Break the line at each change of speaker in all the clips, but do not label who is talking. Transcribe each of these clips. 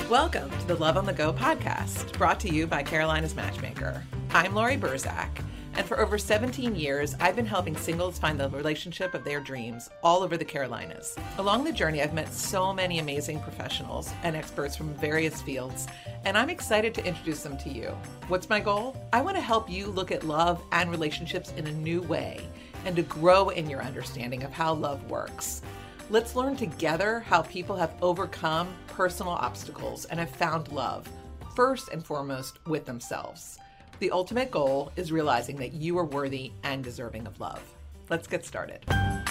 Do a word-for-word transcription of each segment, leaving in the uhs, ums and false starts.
Welcome to the Love on the Go podcast, brought to you by Carolina's Matchmaker. I'm Lori Burzak, and for over seventeen years, I've been helping singles find the relationship of their dreams all over the Carolinas. Along the journey, I've met so many amazing professionals and experts from various fields, and I'm excited to introduce them to you. What's my goal? I want to help you look at love and relationships in a new way and to grow in your understanding of how love works. Let's learn together how people have overcome personal obstacles and have found love, first and foremost with themselves. The ultimate goal is realizing that you are worthy and deserving of love. Let's get started.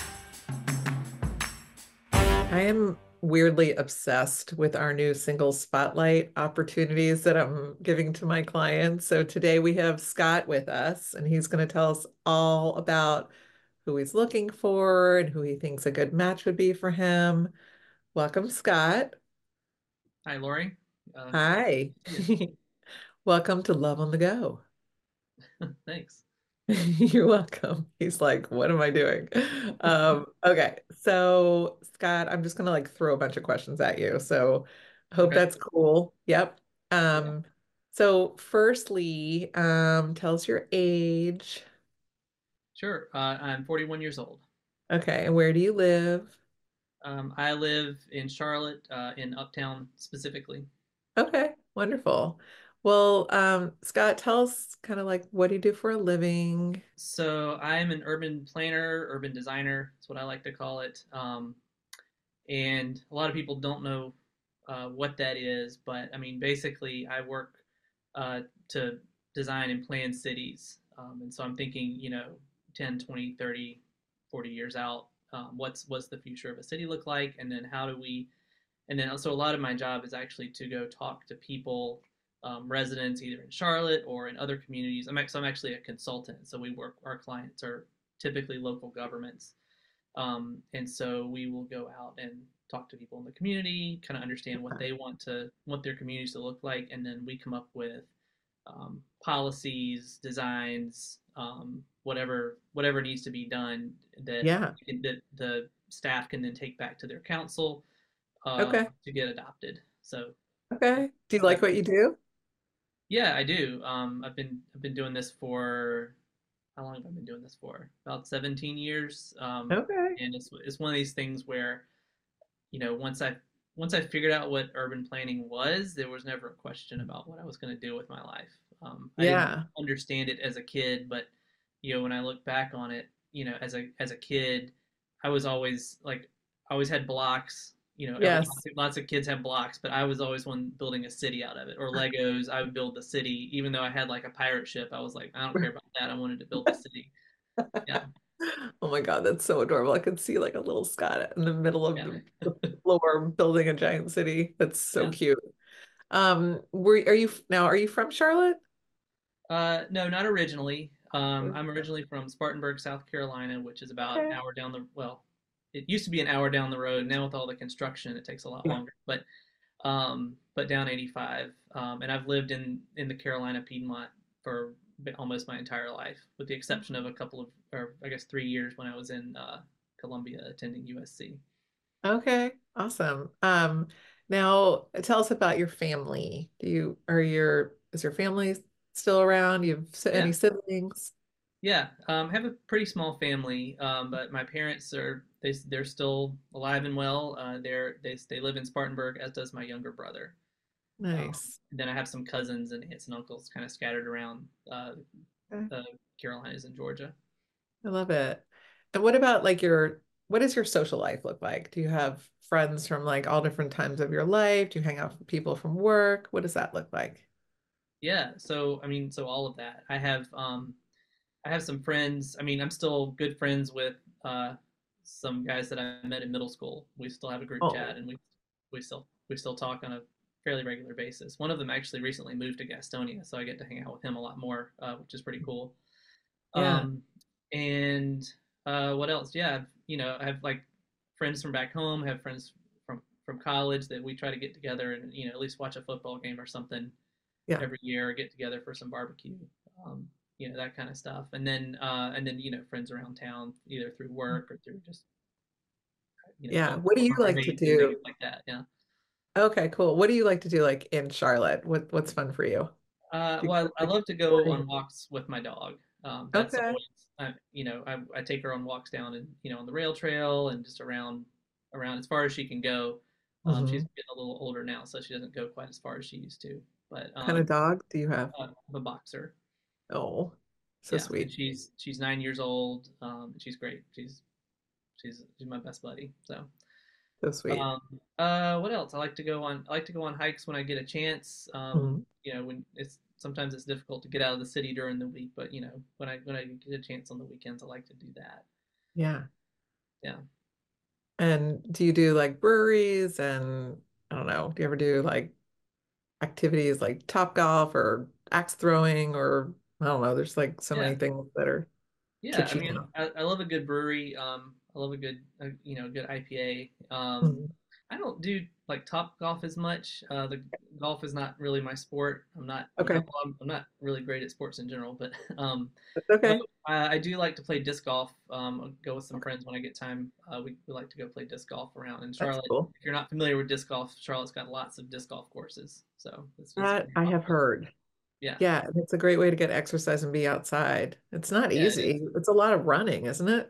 I am weirdly obsessed with our new single spotlight opportunities that I'm giving to my clients. So today we have Scott with us, and he's going to tell us all about who he's looking for and who he thinks a good match would be for him. Welcome, Scott.
Hi, Lori. Uh,
Hi. Welcome to Love on the Go.
Thanks.
You're welcome. He's like, what am I doing? Um, okay, so Scott, I'm just gonna like throw a bunch of questions at you. So hope
Okay.
that's cool. Yep.
Yeah,
Um, so firstly, um, tell us your age.
sure. Uh, I'm forty-one years old.
Okay, and where do you live?
Um, I live in Charlotte, uh, in Uptown specifically.
Okay, wonderful. Well, um, Scott, tell us kind of like what do you do for a living?
So I'm an urban planner, urban designer. That's what I like to call it. Um, and a lot of people don't know uh, what that is, but I mean, basically, I work uh, to design and plan cities. Um, and so I'm thinking, you know, ten, twenty, thirty, forty years out, um, what's what's the future of a city look like, and then how do we and then also a lot of my job is actually to go talk to people, um, residents either in Charlotte or in other communities. I'm actually, I'm actually a consultant, so we work. Our clients are typically local governments, um, and so we will go out and talk to people in the community, kind of understand what they want to want their communities to look like, and then we come up with um, policies, designs, um, whatever whatever needs to be done that
Yeah.
that the staff can then take back to their council uh,
Okay.
to get adopted. So
Okay. Do you like
that,
what you do?
yeah, I do. Um, I've been I've been doing this for how long have I been doing this for? About seventeen years. Um,
Okay.
and it's it's one of these things where you know once I once I figured out what urban planning was, there was never a question about what I was going to do with my life. Um, I didn't
Yeah.
understand it as a kid, but you know when I look back on it, you know as a as a kid, I was always like I always had blocks. You know, every
Yes.
lots of kids have blocks, but I was always one building a city out of it, or Legos. I would build the city, even though I had like a pirate ship. I was like, I don't care about that. I wanted to build the city. Yeah,
Oh my God, that's so adorable. I could see like a little Scott in the middle of
yeah,
the floor building a giant city. That's so
yeah.
cute. Um, were are you now are you from Charlotte?
Uh, no, not originally. Um, I'm originally from Spartanburg, South Carolina, which is about an
Okay.
hour down the, well, it used to be an hour down the road. Now with all the construction, it takes a lot
Yeah.
longer. But um, but down eighty-five, um, and I've lived in in the Carolina Piedmont for almost my entire life, with the exception of a couple of, or I guess three years when I was in uh, Columbia attending U S C.
Okay. Awesome. Um, now tell us about your family. Do you are your is your family still around? Do you have si- any
Yeah,
siblings?
yeah. Um, I have a pretty small family, um, but my parents are they they're still alive and well. Uh, they're they they live in Spartanburg, as does my younger brother. Um,
Nice.
and then I have some cousins and aunts and uncles kind of scattered around uh,
Okay.
the Carolinas and Georgia.
I love it. And what about like your, what does your social life look like? Do you have friends from like all different times of your life? Do you hang out with people from work? What does that look like?
Yeah, so I mean, so all of that. I have um, I have some friends. I mean, I'm still good friends with uh, some guys that I met in middle school. We still have a group chat,
Oh,
and we we still we still talk on a fairly regular basis. One of them actually recently moved to Gastonia, so I get to hang out with him a lot more, uh, which is pretty cool.
yeah.
Um, and uh, what else? Yeah, I've, you know, I have like friends from back home. I have friends from from college that we try to get together and you know at least watch a football game or something
Yeah.
every year, or get together for some barbecue. Um, you know that kind of stuff, and then uh, and then you know friends around town either through work or through just you know
Yeah.
going
What do you
over
like to
movies and things
do?
like that. Yeah.
Okay, cool. What do you like to do like in Charlotte? What what's fun for you?
Uh,
Do you
well, I, I
like
love to go on
sporting?
walks with my dog. Um, that's
Okay.
always, I, you know, I, I take her on walks down and you know on the rail trail and just around around as far as she can go. Um, she's
Hmm.
getting a little older now, so she doesn't go quite as far as she used to. But
Kind of
um,
dog do you have?
uh, I'm a boxer,
Oh, so
yeah, and
sweet.
she's she's nine years old. Um, and she's great. She's she's she's my best buddy. So
So sweet.
um, uh, what else? I like to go on. I like to go on hikes when I get a chance. Um,
Mhm.
you know, when it's sometimes it's difficult to get out of the city during the week, but you know, when I when I get a chance on the weekends, I like to do that.
Yeah.
Yeah,
And do you do like breweries and I don't know, do you ever do like activities like top golf or axe throwing or I don't know, there's like so
yeah,
many things that are to
yeah. I
choose
mean,
from.
I, I love a good brewery. Um, I love a good, uh, you know, good I P A. Um,
Mhm.
I don't do like top golf as much. Uh, the golf is not really my sport. I'm not, you know,
Okay.
well, I'm, I'm not really great at sports in general, but um,
That's
But
okay.
I, I do like to play disc golf. Um, I'll go with some friends when I get time. Uh, we, we like to go play disc golf around in
That's
Charlotte.
cool.
If you're not familiar with disc golf, Charlotte's got lots of disc golf courses, so it's, it's
That
very
I have
popular.
heard.
Yeah,
Yeah, it's a great way to get exercise and be outside. It's not
yeah, it is.
easy. It's a lot of running, isn't it?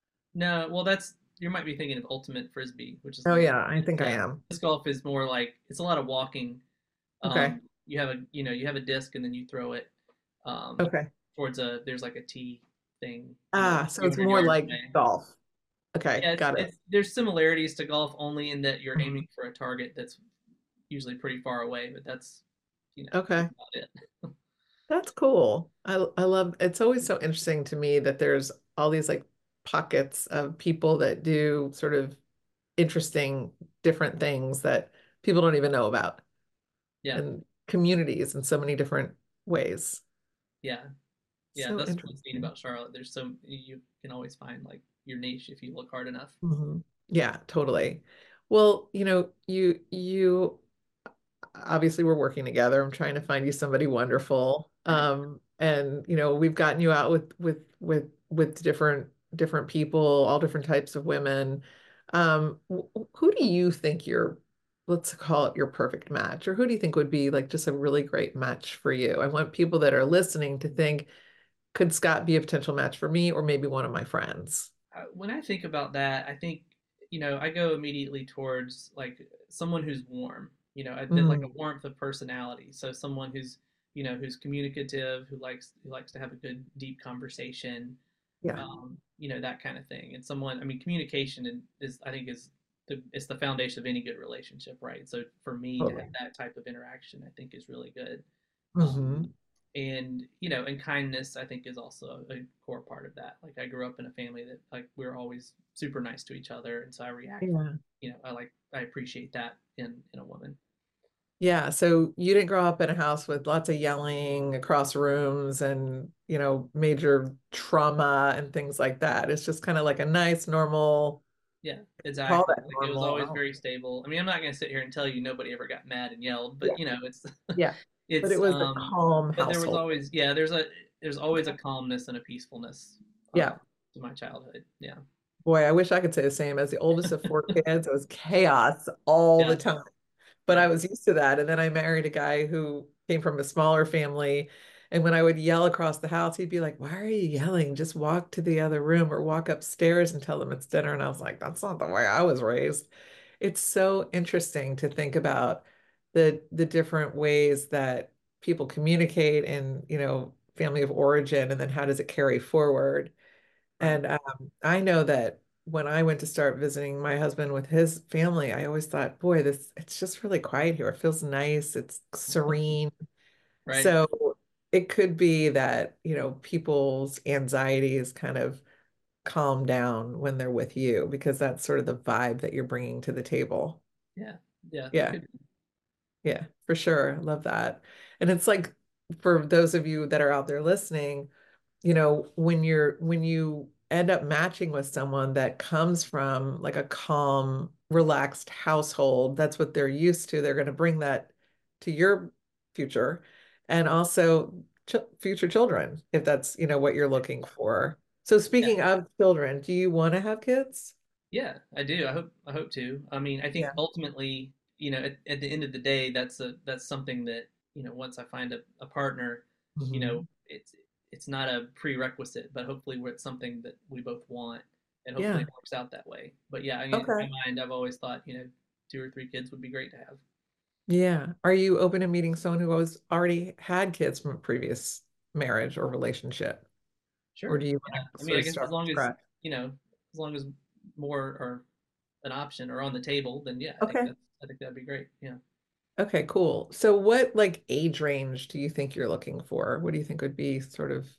No, well, that's you might be thinking of ultimate frisbee, which is a
Oh
little
yeah, I
different.
think I
Yeah,
am.
disc golf is more like it's a lot of walking.
Okay.
Um, you have a you know you have a disc and then you throw it um,
Okay.
towards a there's like a tee thing, you know,
Ah,
a
so
few
it's
hundred
more
yards
like
away.
golf. Okay,
Yeah, it's
got it.
it's there's similarities to golf only in that you're
Mhm.
aiming for a target that's usually pretty far away, but that's you know that's
Okay.
about it.
That's cool. I I love it's always so interesting to me that there's all these like pockets of people that do sort of interesting different things that people don't even know about
Yeah,
and communities in so many different ways.
yeah, yeah.
So
That's what's neat
interesting.
about Charlotte. There's so you can always find like your niche if you look hard enough.
Mhm. Yeah, totally. Well, you know, you you obviously we're working together. I'm trying to find you somebody wonderful.
Right.
Um, and you know, we've gotten you out with with with with different different people, all different types of women. Um, wh- who do you think you're, let's call it your perfect match, or who do you think would be like just a really great match for you? I want people that are listening to think, could Scott be a potential match for me or maybe one of my friends?
Uh, When I think about that, I think you know I go immediately towards like someone who's warm. You know, that like a
Mm,
warmth of personality. So someone who's you know who's communicative, who likes who likes to have a good deep conversation,
yeah,
um, you know, that kind of thing. And someone, I mean, communication is, I think, is the it's the foundation of any good relationship, right? So for me to have
totally.
that type of interaction, I think is really good. Um,
Hmm.
and you know, and kindness, I think, is also a core part of that. Like I grew up in a family that like we are always super nice to each other, and so I react.
Yeah.
You know, I like I appreciate that in in a woman.
Yeah, so you didn't grow up in a house with lots of yelling across rooms and, you know, major trauma and things like that. It's just kind of like a nice, normal,
Yeah,
call
exactly.
that
Like it was
normal. I
always
don't-
very stable. I mean, I'm not gonna sit here and tell you nobody ever got mad and yelled,
Yeah,
but you know, it's
yeah. But it
it's
was a
um,
calm
but there was
household.
always yeah, there's a there's always a calmness and a peacefulness uh,
Yeah.
to my childhood. Yeah,
Boy, I wish I could say the same. As the oldest of four kids, it was chaos all the
yeah,
time. But I
right,
was used to that. And then I married a guy who came from a smaller family. And when I would yell across the house, he'd be like, "Why are you yelling? Just walk to the other room or walk upstairs and tell them it's dinner." And I was like, "That's not the way I was raised." It's so interesting to think about the the different ways that people communicate and, you know, family of origin, and then how does it carry forward?
right.
And um, I know that when I went to start visiting my husband with his family, I always thought, boy, this it's just really quiet here. It feels nice. It's serene.
Right.
So it could be that, you know, people's anxieties kind of calm down when they're with you because that's sort of the vibe that you're bringing to the table.
Yeah, yeah. That
Yeah.
could
Yeah, for sure. Love that. And it's like for those of you that are out there listening, you know, when you're when you end up matching with someone that comes from like a calm, relaxed household, that's what they're used to. They're going to bring that to your future and also ch future children, if that's, you know, what you're looking for. So
yeah.
speaking of children, do you want to have kids?
Yeah, I do. I hope I hope to. I mean, I think
Yeah.
ultimately, you know, at, at the end of the day, that's a that's something that, you know, once I find a, a partner, you know,
Mhm.
it's it's not a prerequisite, but hopefully it's something that we both want, and hopefully
Yeah.
it works out that way. But yeah, I mean, in my
Okay.
mind, I've always thought, you know, two or three kids would be great to have.
Yeah. Are you open to meeting someone who has already had kids from a previous marriage or relationship? Or
Sure.
do you
Yeah.
want
I
to
mean,
sort
I
of
guess as
start from
long as,
scratch?
you know, as long as more are an option or on the table, then yeah, I think
Okay.
that's I think that'd be great. Yeah.
Okay, cool. So what like age range do you think you're looking for? What do you think would be sort of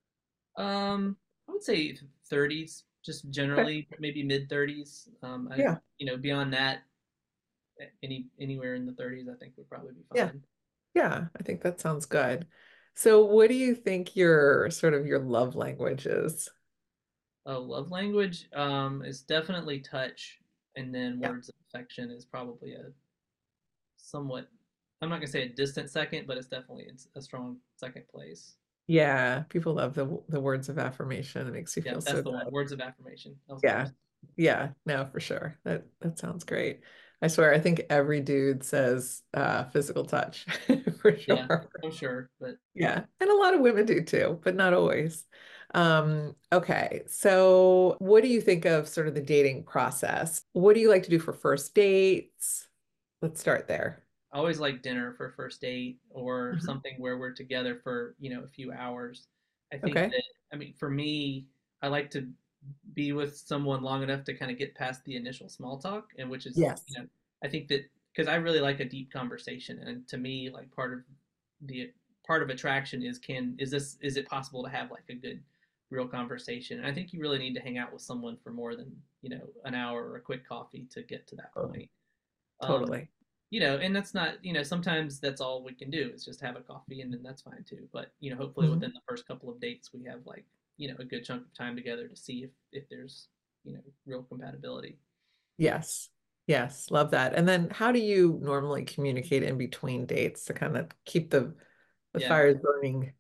Um, I would say thirties, just
okay.
generally, maybe mid thirties. Um, I,
Yeah.
you know, beyond that, any anywhere in the thirties, I think would probably be
Yeah.
fine.
Yeah, I think that sounds good. So what do you think your sort of your love language is?
A love language, um, is definitely touch, and then
Yeah.
words of affection is probably a somewhat, I'm not gonna say a distant second, but it's definitely it's a strong second place.
Yeah, people love the the words of affirmation. It makes you
Yeah,
feel
that's
so
the one.
good.
Words of affirmation. That was
Yeah.
close.
Yeah, no, for sure. That that sounds great. I swear, I think every dude says uh physical touch for
Yeah,
sure.
I'm sure, but
Yeah. And a lot of women do too, but not always. Um, okay. So what do you think of sort of the dating process? What do you like to do for first dates? Let's start there.
I always like dinner for first date or
Mhm.
something where we're together for, you know, a few hours. I think
Okay.
that, I mean, for me, I like to be with someone long enough to kind of get past the initial small talk, and which is,
Yes.
you know, I think that because I really like a deep conversation, and to me, like part of the part of attraction is can is this is it possible to have like a good real conversation? And I think you really need to hang out with someone for more than, you know, an hour or a quick coffee to get to that
Totally.
point. Um,
Totally.
you know, and that's not, you know, sometimes that's all we can do is just have a coffee, and then that's fine too. But, you know, hopefully
Mhm.
within the first couple of dates, we have like, you know, a good chunk of time together to see if, if there's, you know, real compatibility.
Yes. Yes. Love that. And then how do you normally communicate in between dates to kind of keep the the
Yeah.
fires burning?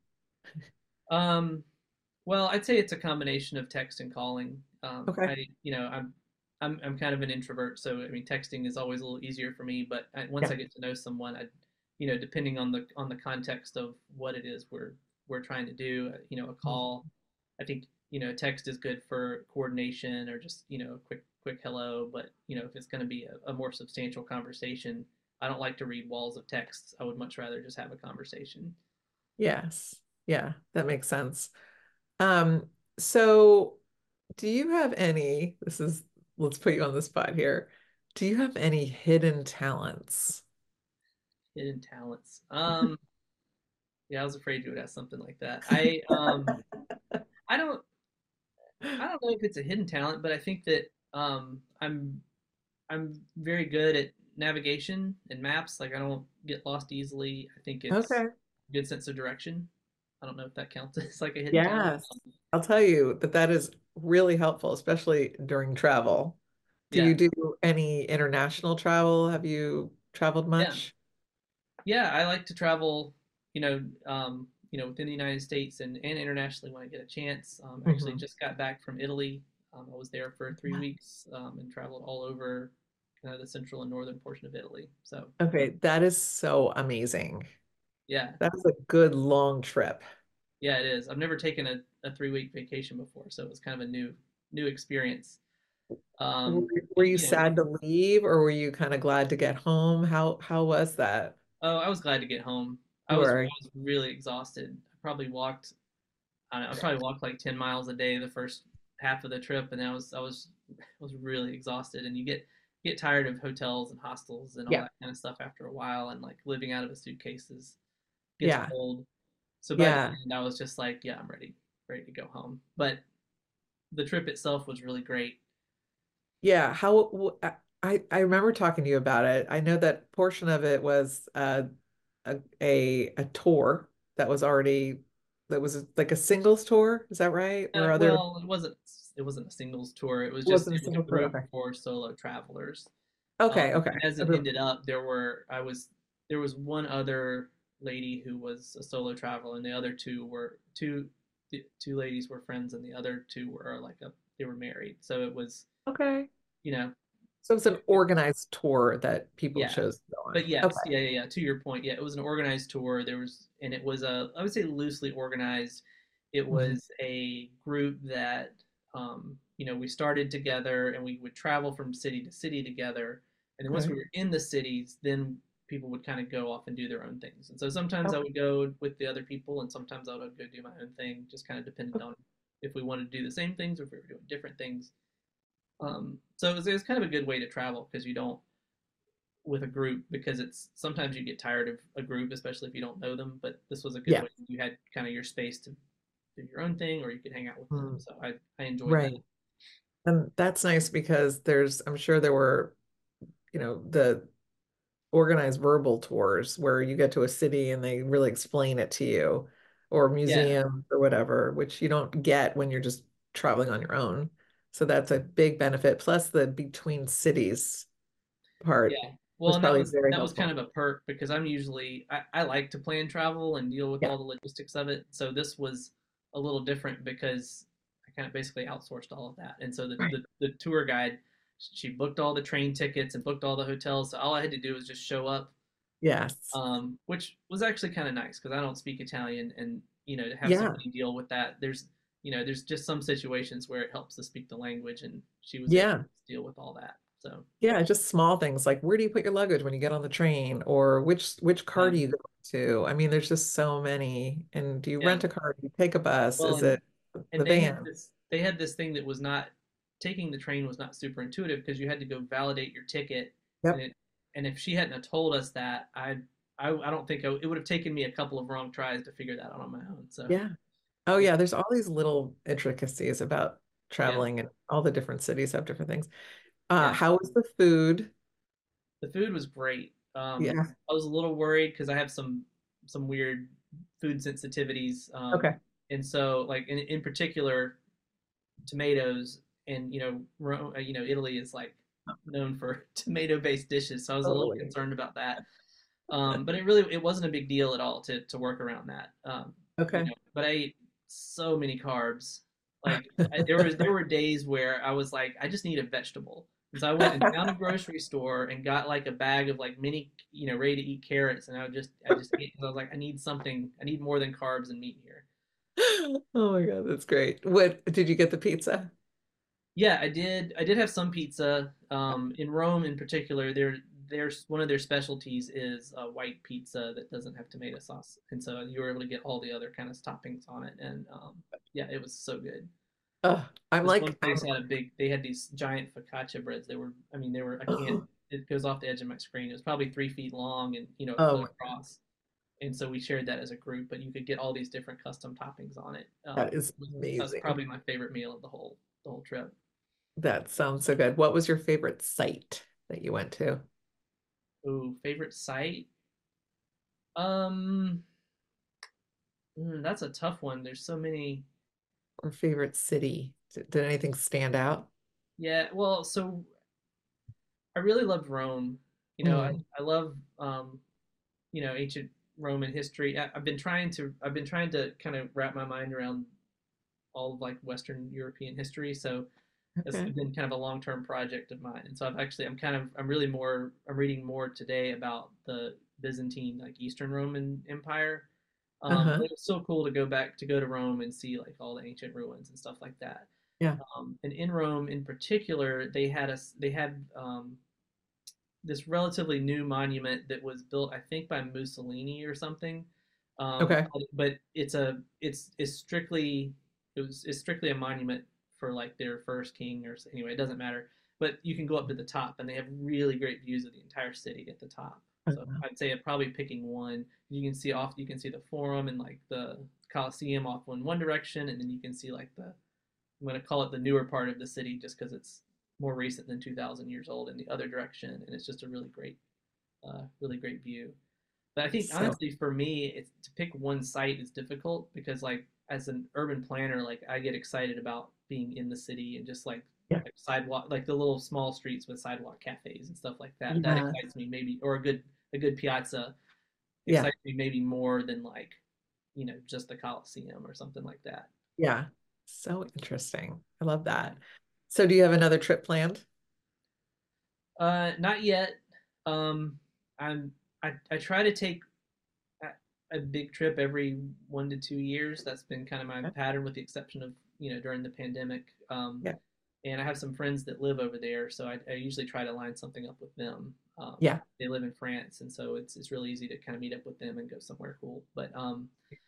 Um, well, I'd say it's a combination of text and calling. Um,
Okay.
I, you know, I'm, I'm, I'm kind of an introvert, so I mean, texting is always a little easier for me. But I, once
Yeah.
I get to know someone, I, you know, depending on the on the context of what it is we're we're trying to do, uh, you know, a
Mhm.
call. I think, you know, text is good for coordination or just, you know, a quick quick hello. But, you know, if it's going to be a, a more substantial conversation, I don't like to read walls of texts. I would much rather just have a conversation.
Yes. Yeah, that makes sense. Um, so do you have any, this is, let's put you on the spot here. Do you have any hidden talents?
Hidden talents. Um, Yeah, I was afraid you would ask something like that. I um I don't I don't know if it's a hidden talent, but I think that um I'm I'm very good at navigation and maps. Like I don't get lost easily. I think it's
Okay.
a good sense of direction. I don't know if that counts as like a hidden talent.
Yes. I'll tell you that that is really helpful, especially during travel. Do you
Yeah.
do any international travel? Have you traveled
Yeah.
much?
Yeah, I like to travel, you know, um, you know, within the United States and, and internationally when I get a chance. Um, I actually
Mhm.
just got back from Italy. Um, I was there for three weeks um, and traveled all over kind of the central and northern portion of Italy. So
Okay, that is so amazing.
yeah,
That's a good long trip.
yeah, it is. I've never taken a, a three week vacation before, so it was kind of a new new experience.
Were
Um,
were you
you know,
sad to leave or were you kind of glad to get home? How how was that?
oh, I was glad to get home. I
You
was
were.
I was really exhausted. I probably walked I don't know, I probably walked like ten miles a day the first half of the trip, and I was I was I was really exhausted. And you get get tired of hotels and hostels and all
Yeah.
that kind of stuff after a while, and like living out of a suitcase is, gets
Yeah.
old. So by the
Yeah.
end, I was just like, yeah, I'm ready, ready to go home. But the trip itself was really great.
Yeah. How w- I I remember talking to you about it. I know that portion of it was uh, a a a tour that was already that was like a singles tour. Is that right?
Uh,
Where other
well, it wasn't it wasn't a singles tour. It was just
wasn't a
it was a
single tour.
group
Okay.
for solo travelers.
Okay.
Um,
Okay.
and as
A
it
group.
ended up, there were I was there was one other lady who was a solo traveler, and the other two were two the two ladies were friends, and the other two were like a they were married. So it was,
Okay.
you know,
So it's an organized tour that people
Yeah.
chose to go on.
But yes,
Okay.
yeah, yeah, yeah. To your point, yeah, it was an organized tour. There was, and it was a, I would say loosely organized. It
Mhm.
was a group that, um, you know, we started together and we would travel from city to city together. And then once
Okay.
we were in the cities, then people would kind of go off and do their own things. And so sometimes I
Okay.
would go with the other people, and sometimes I would go do my own thing. Just kind of depended
Okay.
on if we wanted to do the same things or if we were doing different things. Um, so it was, it was kind of a good way to travel because you don't with a group because it's sometimes you get tired of a group, especially if you don't know them. But this was a good
Yeah.
way. You had kind of your space to do your own thing, or you could hang out with them.
Mm,
So I I enjoyed that.
right. And that's nice because there's, I'm sure there were, you know, the organized verbal tours where you get to a city and they really explain it to you, or
Yeah,
museums or whatever, which you don't get when you're just traveling on your own. So that's a big benefit. Plus the between cities part
yeah. Well,
was
and that
probably
was
very
that was kind
helpful.
of a perk because I'm usually I, I like to plan travel and deal with
Yeah.
all the logistics of it. So this was a little different because I kind of basically outsourced all of that. And so the
Right.
the, the tour guide, she booked all the train tickets and booked all the hotels. So all I had to do was just show up,
Yes.
um, which was actually kind of nice because I don't speak Italian, and you know to have
Yeah.
somebody deal with that. There's you know there's just some situations where it helps to speak the language, and she was able
Yeah.
to deal with all that. So
Yeah, just small things like where do you put your luggage when you get on the train, or which which car
yeah,
do you go to? I mean, there's just so many. And do you
yeah.
rent a car? Do you take a bus?
Well,
Is
and
it
and
the
they had
van?
this they had this thing that was not taking the train was not super intuitive because you had to go validate your ticket, and
Yep.
it and if she hadn't have told us that, I I, I don't think I, it would have taken me a couple of wrong tries to figure that out on my own. So
Yeah. Oh
yeah,
yeah, there's all these little intricacies about
yeah,
traveling and all the different cities have different things. Uh,
yeah.
how was the food?
The food was great. Um,
Yeah.
I was a little worried because I have some some weird food sensitivities, um,
Okay.
and so like in in particular tomatoes, and you know Ro- uh, you know Italy is like known for tomato based dishes, so I was a little
Totally.
concerned about that. Um, but it really it wasn't a big deal at all to to work around that. Um, you
Okay.
know, but I ate so many carbs. Like I, there was there were days where I was like, I just need a vegetable. And so I went and found a grocery store and got like a bag of like mini, you know, ready to eat carrots, and I would just I just ate because I was like, I need something, I need more than carbs and meat here.
Oh my God, that's great. What did you get the pizza?
Yeah, I did. I did have some pizza. Um, in Rome, in particular, there there's one of their specialties is a white pizza that doesn't have tomato sauce, and so you were able to get all the other kind of toppings on it. And um, yeah, it was so good.
Oh, I'm
This one
like
place had a big. They had these giant focaccia breads. They were. I mean, they were. I can't.
I'm
It goes off the edge of my screen. It was probably three feet long, and you know, a
oh
foot
my God,
across. And so we shared that as a group. But you could get all these different custom toppings on it.
that
Um,
is
that was
amazing.
probably my favorite meal of the whole the whole trip.
That sounds so good. What was your favorite site that you went to?
Ooh, favorite site? Um, mm, that's a tough one. There's so many.
Or favorite city? Did, did anything stand out?
Yeah, well, so I really loved Rome. You know, I,
Mm,
I love um, you know, ancient Roman history. I, I've been trying to I've been trying to kind of wrap my mind around all of like Western European history. So it's
okay.
been kind of a long-term project of mine. And so I've actually I'm kind of I'm really more I'm reading more today about the Byzantine like Eastern Roman Empire. Um,
Uh-huh.
but it was so cool to go back to go to Rome and see like all the ancient ruins and stuff like that.
Yeah.
Um, and in Rome, in particular, they had a they had um, this relatively new monument that was built, I think, by Mussolini or something. Um,
Okay.
but it's a it's it's strictly it was it's strictly a monument for like their first king or anyway, it doesn't matter. But you can go up to the top, and they have really great views of the entire city at the top. So
Uh-huh.
I'd say probably picking one. You can see off. You can see the Forum and like the Colosseum off in one direction, and then you can see like the I'm going to call it the newer part of the city just because it's more recent than two thousand years old in the other direction, and it's just a really great, uh, really great view. But I think
So,
honestly, for me, it's to pick one site is difficult because like as an urban planner, like I get excited about being in the city and just like
yeah.
like sidewalk, like the little small streets with sidewalk cafes and stuff like that. That
Yeah.
excites me maybe, or a good a good piazza
Yeah.
excites me maybe more than like you know just the Coliseum or something like that.
Yeah. So interesting. I love that. So do you have another trip planned?
Uh, not yet. Um, I'm I, I try to take a, a big trip every one to two years. That's been kind of my
Okay.
pattern, with the exception of you know during the pandemic. Um,
Yeah.
and I have some friends that live over there, so I, I usually try to line something up with them. Um,
Yeah.
they live in France, and so it's it's really easy to kind of meet up with them and go somewhere cool. But um,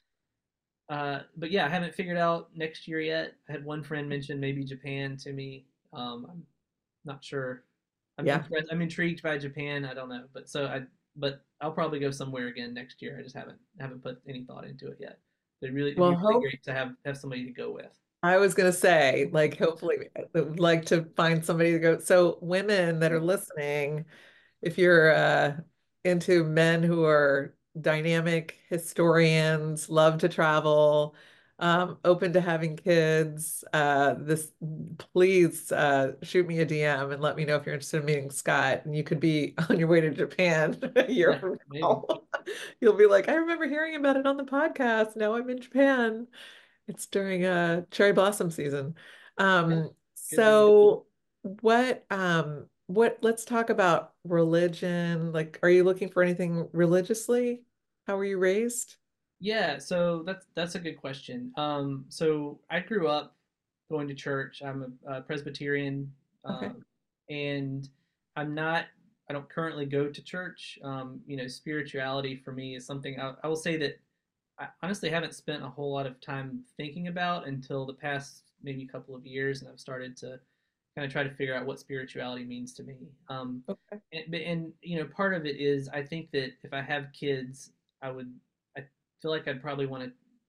uh, but yeah, I haven't figured out next year yet. I had one friend mention maybe Japan to me. Um, I'm not sure. I'm
Yeah.
interested. I'm intrigued by Japan. I don't know, but so I, but I'll probably go somewhere again next year. I just haven't haven't put any thought into it yet. But it really, it'd
Well,
be really
hope
great to have have somebody to go with.
I was gonna say, like, hopefully, I would like to find somebody to go. So, women that are listening, if you're uh, into men who are dynamic historians, love to travel, um, open to having kids, uh, this please uh, shoot me a D M and let me know if you're interested in meeting Scott. And you could be on your way to Japan a year
Yeah,
from
maybe.
now. You'll be like, I remember hearing about it on the podcast. Now I'm in Japan. It's during uh cherry blossom season.
Yeah,
Um,
could be.
so what um what let's talk about religion. Like, are you looking for anything religiously? How were you raised?
Yeah, so that's that's a good question. Um, so I grew up going to church. I'm a, a Presbyterian,
Okay.
um, and I'm not. I don't currently go to church. Um, you know, spirituality for me is something I, I will say that I honestly haven't spent a whole lot of time thinking about until the past maybe couple of years, and I've started to kind of try to figure out what spirituality means to me. Um,
Okay.
and, and you know, part of it is I think that if I have kids, I would I feel like I'd probably want to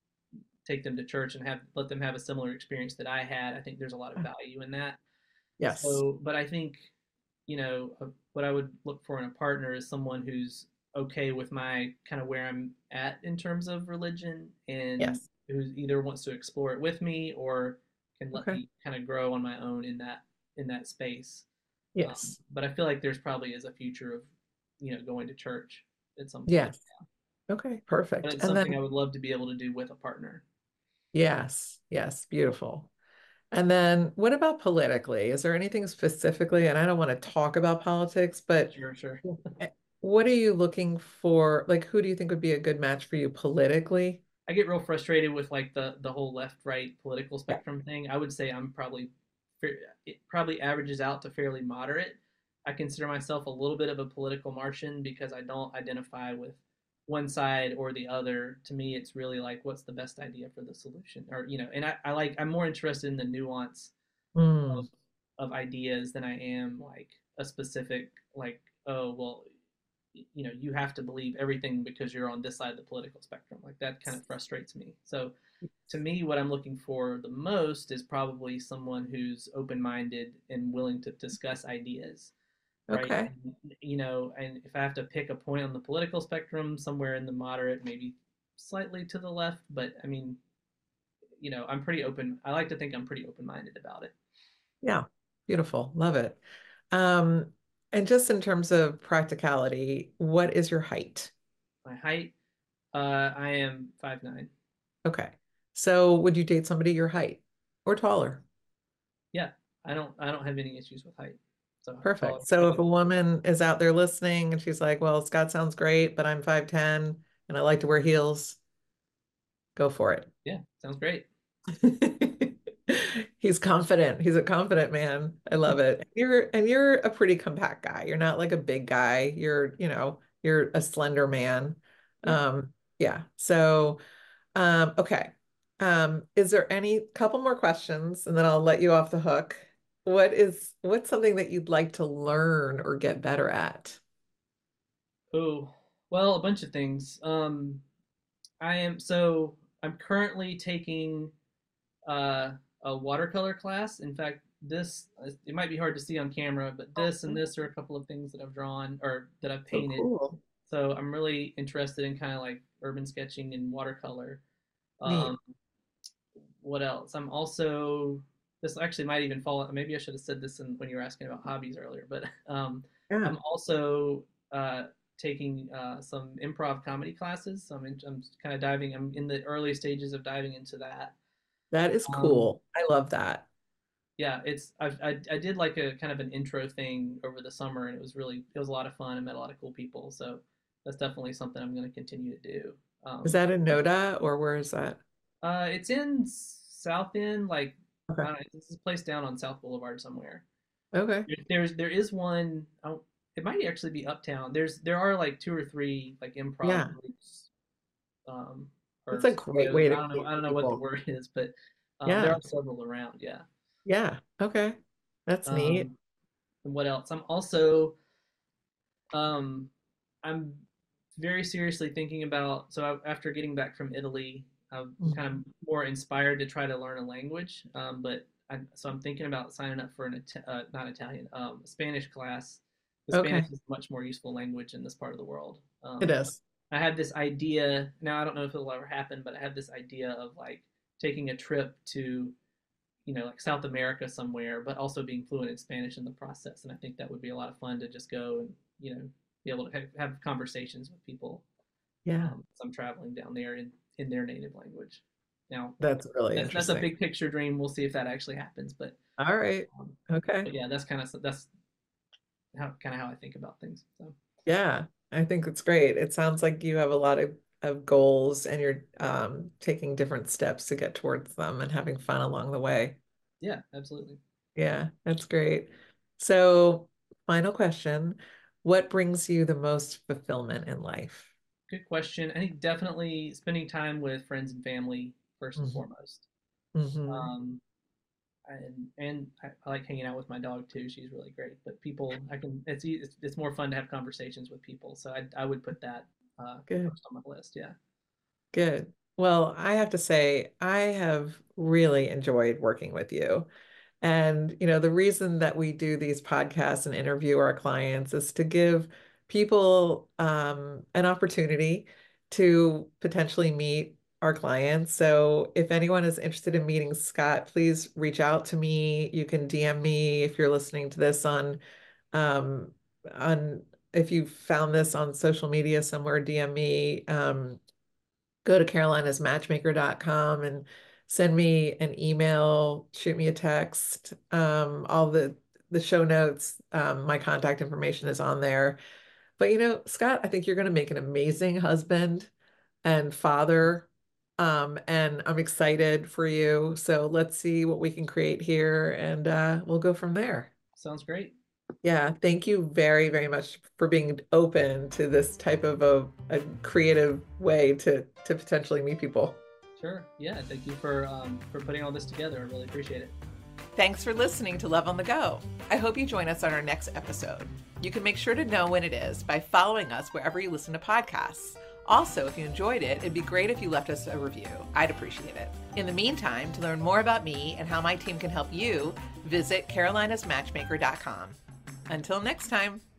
take them to church and have let them have a similar experience that I had. I think there's a lot of value in that.
Yes.
So, but I think you know uh, what I would look for in a partner is someone who's okay with my kind of where I'm at in terms of religion, and
Yes.
who either wants to explore it with me or can let
Okay.
me kind of grow on my own in that in that space. Um,
Yes.
but I feel like there's probably is a future of you know going to church at some point.
Yes. Okay.
But
Perfect.
it's
And
something I
then
would love to be able to do with a partner.
yes. Yes. Beautiful. And then what about politically? Is there anything specifically, and I don't want to talk about politics, but
Sure, sure.
eh, what are you looking for? Like, who do you think would be a good match for you politically?
I get real frustrated with like the the whole left right political
Yeah.
spectrum thing. I would say I'm probably it probably averages out to fairly moderate. I consider myself a little bit of a political Martian because I don't identify with one side or the other. To me, it's really like what's the best idea for the solution, or you know. And I, I like I'm more interested in the nuance
Mm,
of of ideas than I am like a specific like oh well you know you have to believe everything because you're on this side of the political spectrum. Like that kind of frustrates me. So to me, what I'm looking for the most is probably someone who's open-minded and willing to discuss ideas, right?
okay.
And, you know, and if I have to pick a point on the political spectrum, somewhere in the moderate, maybe slightly to the left, but I mean, you know, I'm pretty open. I like to think I'm pretty open-minded about it.
Yeah. Beautiful. Love it. Um, and just in terms of practicality, what is your height?
My height, uh, I am five nine.
Okay. So would you date somebody your height or taller?
Yeah, I don't I don't have any issues with height. So
Perfect.
tall,
So if a
tall.
woman is out there listening and she's like, well, Scott sounds great, but I'm five ten and I like to wear heels, go for it.
Yeah, sounds great.
He's confident. He's a confident man. I love it. You're and you're a pretty compact guy. You're not like a big guy. You're, you know, you're a slender man.
Yeah.
Um, yeah. So, um, okay. Um, is there any couple more questions and then I'll let you off the hook. What is what's something that you'd like to learn or get better at?
Oh, well, a bunch of things. Um, I am so I'm currently taking uh, a watercolor class. In fact, this it might be hard to see on camera, but this and this are a couple of things that I've drawn or that I've
So
painted.
cool.
So I'm really interested in kind of like urban sketching and watercolor.
Neat.
Um, what else? I'm also this actually might even fall. Maybe I should have said this in, when you were asking about hobbies earlier, but um,
Yeah,
I'm also uh, taking uh, some improv comedy classes. So I'm in, I'm kind of diving. I'm in the early stages of diving into that.
that is
Um,
cool. I love that.
Yeah, it's I, I I did like a kind of an intro thing over the summer, and it was really it was a lot of fun. I met a lot of cool people, so that's definitely something I'm going to continue to do.
Is
Um,
that in Noda or where is that?
uh, it's in South End, like I
Okay.
don't know, it's this place down on South Boulevard somewhere.
Okay.
There, there's there is one. Oh, it might actually be uptown. There's there are like two or three like improv
Yeah.
groups, um,
That's
or
a great
studios.
way
I
to
don't know
meet
I don't know what the
people.
word is, but um, there
Yeah.
are several around. Yeah.
Yeah. Okay. That's neat.
Um, and what else? I'm also um, I'm very seriously thinking about. So I, after getting back from Italy, I'm kind of
Mhm.
more inspired to try to learn a language. Um, but I, so I'm thinking about signing up for an uh, not Italian, um, Spanish class. The Spanish
Okay.
is a much more useful language in this part of the world.
It
Um,
is.
I had this idea. Now I don't know if it'll ever happen, but I have this idea of like taking a trip to you know, like South America somewhere, but also being fluent in Spanish in the process. And I think that would be a lot of fun to just go and, you know, be able to have, have conversations with people.
Yeah.
Um, as I'm traveling down there in, in their native language. Now,
That's really
that's that's a
interesting.
big picture dream. We'll see if that actually happens, but
All right.
um,
Okay.
but yeah, that's kind of that's how kind of how I think about things. So
Yeah. I think it's great. It sounds like you have a lot of, of goals and you're um, taking different steps to get towards them and having fun along the way.
yeah, absolutely.
Yeah, that's great. So, final question. What brings you the most fulfillment in life?
Good question. I think definitely spending time with friends and family first and
Hmm.
foremost.
Hmm.
Um, and and I, I like hanging out with my dog too. She's really great. But people, I can it's e- it's, it's more fun to have conversations with people. So I I would put that uh,
Good.
first on my list. Yeah.
Good. Well, I have to say, I have really enjoyed working with you. And, you know, the reason that we do these podcasts and interview our clients is to give people um, an opportunity to potentially meet our clients. So if anyone is interested in meeting Scott, please reach out to me. You can D M me if you're listening to this on um, on if you found this on social media somewhere, D M me. Um, go to carolinas matchmaker dot com and send me an email, shoot me a text. Um, all the the show notes, um, my contact information is on there. But you know, Scott, I think you're going to make an amazing husband and father. Um, and I'm excited for you. So let's see what we can create here, and uh, we'll go from there.
Sounds great.
Yeah, thank you very, very much for being open to this type of a, a creative way to to potentially meet people.
Sure. Yeah. Thank you for um, for putting all this together. I really appreciate it.
Thanks for listening to Love on the Go. I hope you join us on our next episode. You can make sure to know when it is by following us wherever you listen to podcasts. Also, if you enjoyed it, it'd be great if you left us a review. I'd appreciate it. In the meantime, to learn more about me and how my team can help you, visit carolinas matchmaker dot com. Until next time.